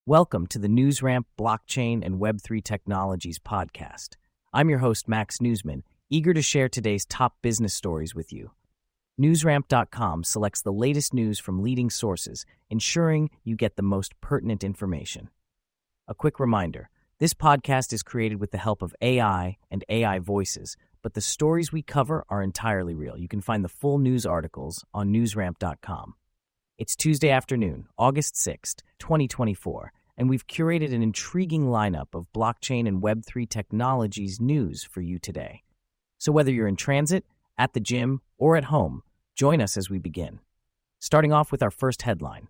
Welcome to the NewsRamp Blockchain and Web3 Technologies podcast. I'm your host, Max Newsman, eager to share today's top business stories with you. NewsRamp.com selects the latest news from leading sources, ensuring you get the most pertinent information. A quick reminder, this podcast is created with the help of AI and AI voices, but the stories we cover are entirely real. You can find the full news articles on NewsRamp.com. It's Tuesday afternoon, August 6th, 2024, and we've curated an intriguing lineup of blockchain and Web3 technologies news for you today. So whether you're in transit, at the gym, or at home, join us as we begin. Starting off with our first headline.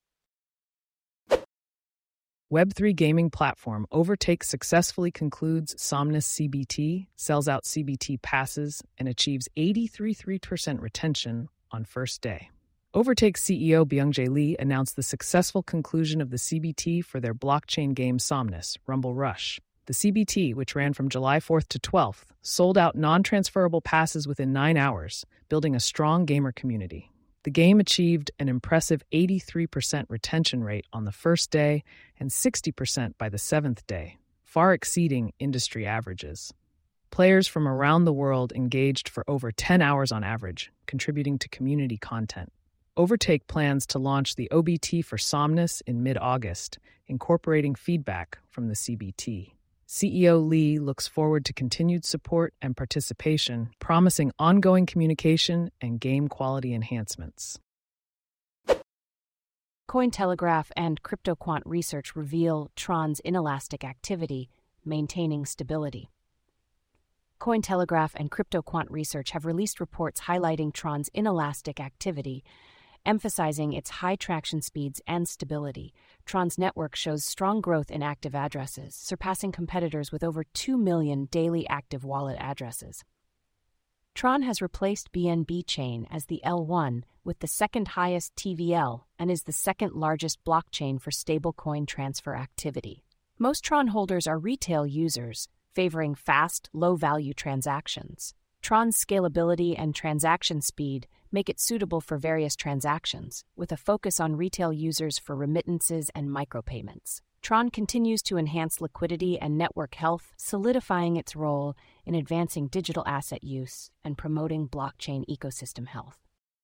Web3 gaming platform Overtake successfully concludes Somnus CBT, sells out CBT passes, and achieves 83% retention on first day. Overtake CEO Byung-Jae Lee announced the successful conclusion of the CBT for their blockchain game Somnus, Rumble Rush. The CBT, which ran from July 4th to 12th, sold out non-transferable passes within 9 hours, building a strong gamer community. The game achieved an impressive 83% retention rate on the first day and 60% by the 7th day, far exceeding industry averages. Players from around the world engaged for over 10 hours on average, contributing to community content. Overtake plans to launch the OBT for Somnus in mid-August, incorporating feedback from the CBT. CEO Lee looks forward to continued support and participation, promising ongoing communication and game quality enhancements. Cointelegraph and CryptoQuant research reveal Tron's inelastic activity, maintaining stability. Cointelegraph and CryptoQuant research have released reports highlighting Tron's inelastic activity, emphasizing its high traction speeds and stability. Tron's network shows strong growth in active addresses, surpassing competitors with over 2 million daily active wallet addresses. Tron has replaced BNB Chain as the L1 with the second highest TVL and is the second largest blockchain for stablecoin transfer activity. Most Tron holders are retail users, favoring fast, low-value transactions. Tron's scalability and transaction speed make it suitable for various transactions, with a focus on retail users for remittances and micropayments. Tron continues to enhance liquidity and network health, solidifying its role in advancing digital asset use and promoting blockchain ecosystem health.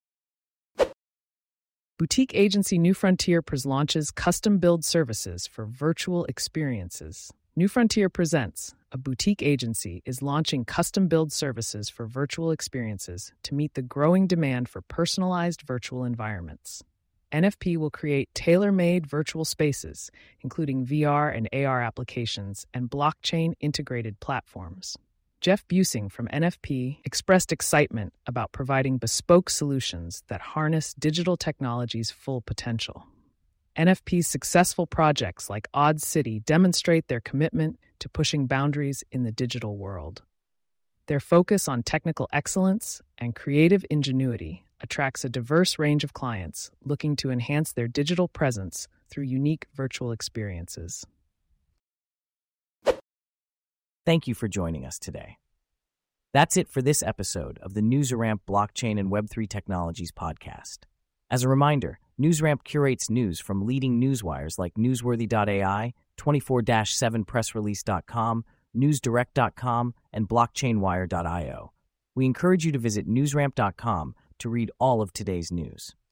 Boutique agency New Frontier launches custom-build services for virtual experiences. New Frontier presents a boutique agency is launching custom-build services for virtual experiences to meet the growing demand for personalized virtual environments. NFP will create tailor-made virtual spaces, including VR and AR applications and blockchain-integrated platforms. Jeff Busing from NFP expressed excitement about providing bespoke solutions that harness digital technology's full potential. NFP's successful projects like Odd City demonstrate their commitment to pushing boundaries in the digital world. Their focus on technical excellence and creative ingenuity attracts a diverse range of clients looking to enhance their digital presence through unique virtual experiences. Thank you for joining us today. That's it for this episode of the NewsRamp Blockchain and Web3 Technologies podcast. As a reminder, NewsRamp curates news from leading newswires like Newsworthy.ai, 24-7pressrelease.com, NewsDirect.com, and BlockchainWire.io. We encourage you to visit NewsRamp.com to read all of today's news.